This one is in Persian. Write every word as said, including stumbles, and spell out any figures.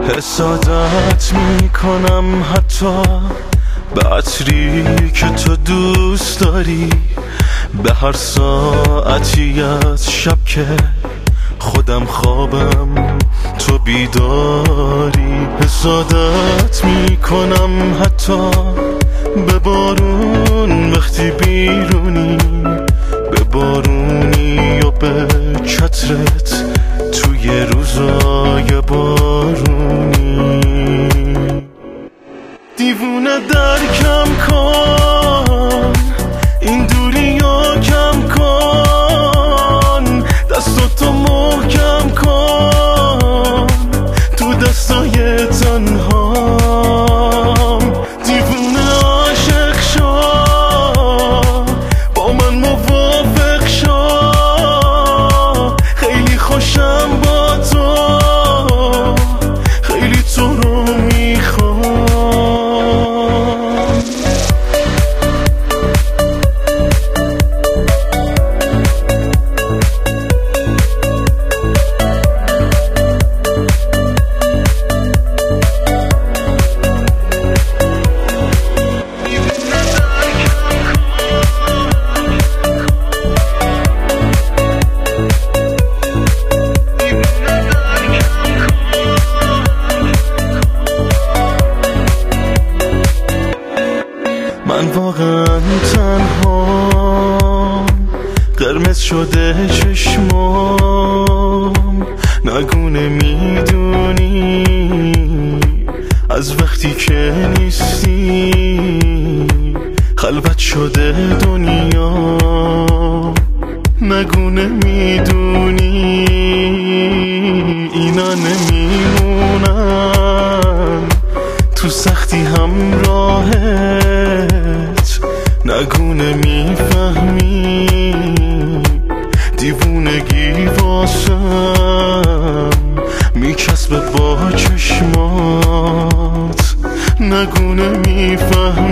حسادت میکنم حتی به عطری که تو دوست داری، به هر ساعتی از شب که خودم خوابم تو بیداری. حسادت میکنم حتی به بارون وقتی بیرونی، به بارونی و به چترت توی روزای بارونی. دیوونه درکم کن این دوریو کم کن، دستاتو محکم کن تو دستای تنهام. دیوونه عاشق شو با من موافق شو، خیلی خوشم با تو، خیلی تو رو میخوام. من واقعا تنها، قرمز شده چشمام، نگونه میدونی از وقتی که نیستی خلوت شده دنیا. نگونه میدونی اینا نمیمونن تو سختی همراهت، نگونه میفهمی دیوونگی واسم میچسبه با چشمات. نگونه میفهمی